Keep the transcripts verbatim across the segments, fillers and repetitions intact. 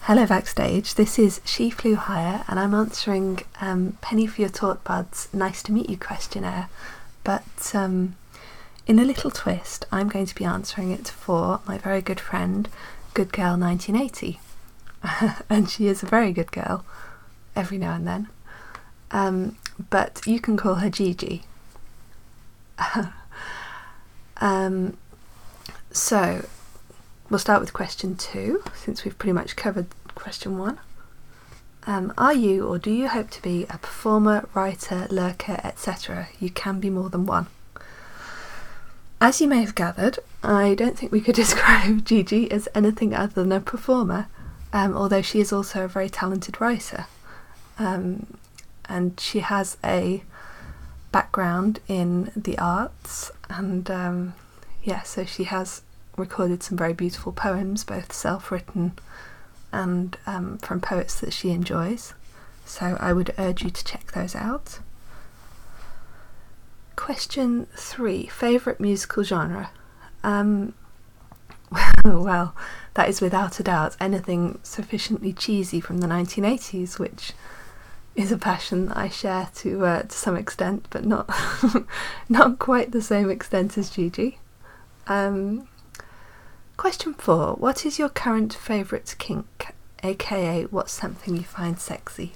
Hello Backstage, this is She Flew Higher and I'm answering um, Penny for Your Talk Bud's Nice to Meet You questionnaire, but um, in a little twist I'm going to be answering it for my very good friend Good Girl nineteen eighty and she is a very good girl every now and then, um, but you can call her Gigi. um, so we'll start with question two, since we've pretty much covered question one. Um, are you or do you hope to be a performer, writer, lurker, et cetera? You can be more than one. As you may have gathered, I don't think we could describe Gigi as anything other than a performer, um, although she is also a very talented writer. Um, and she has a background in the arts, and um, yeah, so she has recorded some very beautiful poems, both self-written and um, from poets that she enjoys, so I would urge you to check those out. Question three, favourite musical genre? Um, well, that is without a doubt anything sufficiently cheesy from the nineteen eighties, which is a passion that I share to uh, to some extent, but not not quite the same extent as Gigi. Um, Question four, what is your current favourite kink, aka what's something you find sexy?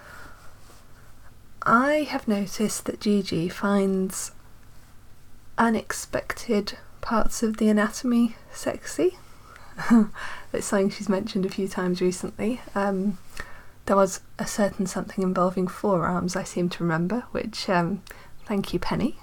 I have noticed that Gigi finds unexpected parts of the anatomy sexy. It's something she's mentioned a few times recently. Um, there was a certain something involving forearms I seem to remember, which, um, thank you Penny.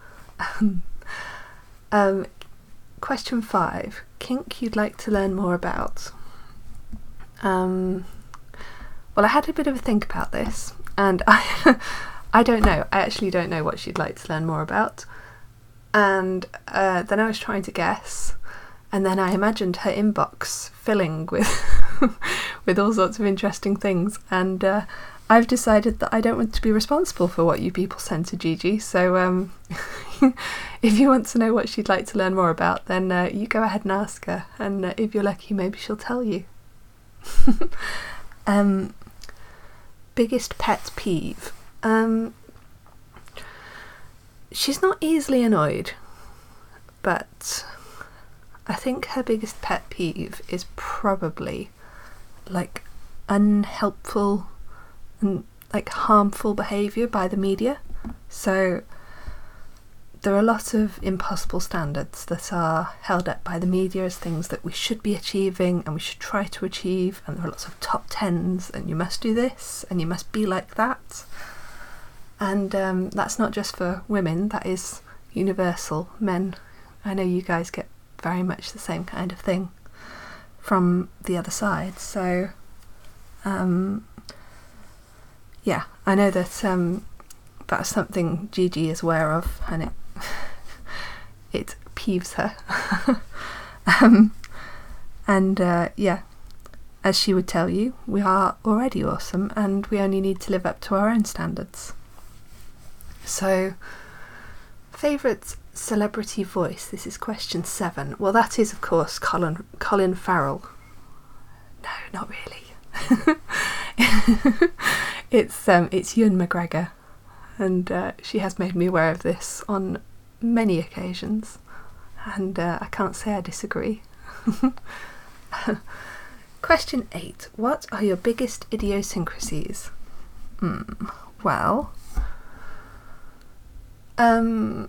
um, Question five, kink you'd like to learn more about? Um, well, I had a bit of a think about this, and I, I don't know, I actually don't know what she'd like to learn more about. And uh, then I was trying to guess, and then I imagined her inbox filling with, with all sorts of interesting things, and uh, I've decided that I don't want to be responsible for what you people send to Gigi, so um, if you want to know what she'd like to learn more about, then uh, you go ahead and ask her, and uh, if you're lucky maybe she'll tell you. um, biggest pet peeve? Um, she's not easily annoyed, but I think her biggest pet peeve is probably like unhelpful and like harmful behaviour by the media. So there are a lot of impossible standards that are held up by the media as things that we should be achieving and we should try to achieve, and there are lots of top tens and you must do this and you must be like that, and um, that's not just for women, that is universal. Men, I know you guys get very much the same kind of thing from the other side, so um, yeah, I know that um, that's something Gigi is aware of, and it it peeves her. um, and uh, yeah, as she would tell you, we are already awesome and we only need to live up to our own standards. So, favourite celebrity voice, this is question seven. Well, that is of course Colin, Colin Farrell. No, not really. it's um, it's Ewan McGregor, and uh, she has made me aware of this on many occasions, and uh, I can't say I disagree. Question eight, what are your biggest idiosyncrasies? Hmm, well, um,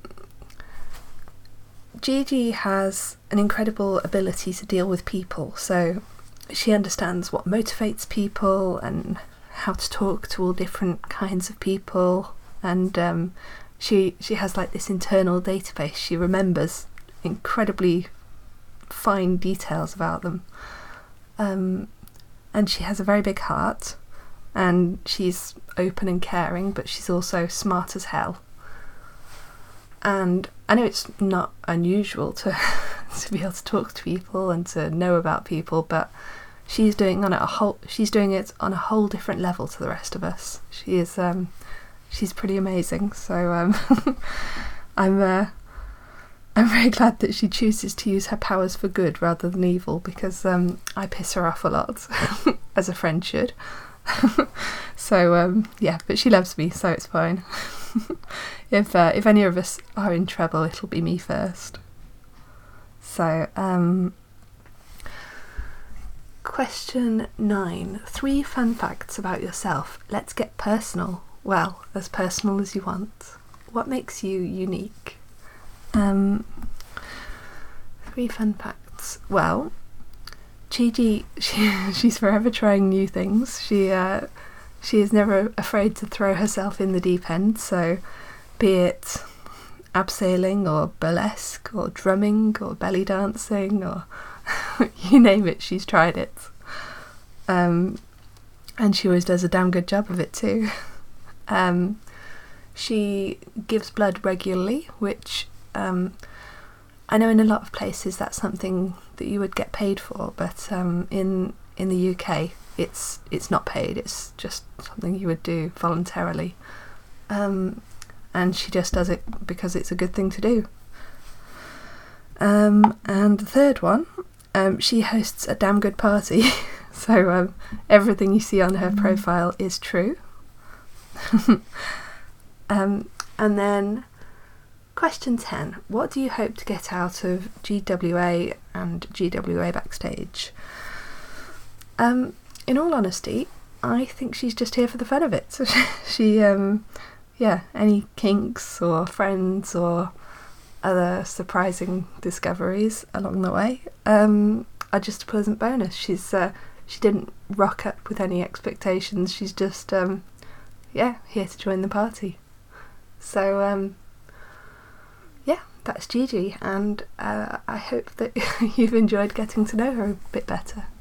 Gigi has an incredible ability to deal with people, so she understands what motivates people and how to talk to all different kinds of people, and um, she she has like this internal database. She remembers incredibly fine details about them, um, and she has a very big heart, and she's open and caring, but she's also smart as hell. And I know it's not unusual to to be able to talk to people and to know about people, but she's doing on it a whole she's doing it on a whole different level to the rest of us. She is um she's pretty amazing. So um I'm uh, I'm very glad that she chooses to use her powers for good rather than evil, because um I piss her off a lot. as a friend should. So um, yeah, but she loves me, so it's fine. if uh, if any of us are in trouble, it'll be me first. So um, question nine. Three fun facts about yourself. Let's get personal. Well, as personal as you want. What makes you unique? Um, three fun facts. Well, Gigi, she, she's forever trying new things. She uh, she is never afraid to throw herself in the deep end. So, be it abseiling or burlesque or drumming or belly dancing or you name it, she's tried it. Um, and she always does a damn good job of it too. Um, she gives blood regularly, which um, I know in a lot of places that's something that you would get paid for, but um, in in the U K it's it's not paid. It's just something you would do voluntarily, um, and she just does it because it's a good thing to do. Um, and the third one, um, she hosts a damn good party. So um, everything you see on her profile is true. um, and then question ten. What do you hope to get out of G W A and G W A Backstage? Um, in all honesty, I think she's just here for the fun of it. So she, um, yeah, any kinks or friends or other surprising discoveries along the way um, are just a pleasant bonus. She's uh, she didn't rock up with any expectations. She's just um, yeah, here to join the party. So um, yeah, that's Gigi, and uh, I hope that you've enjoyed getting to know her a bit better.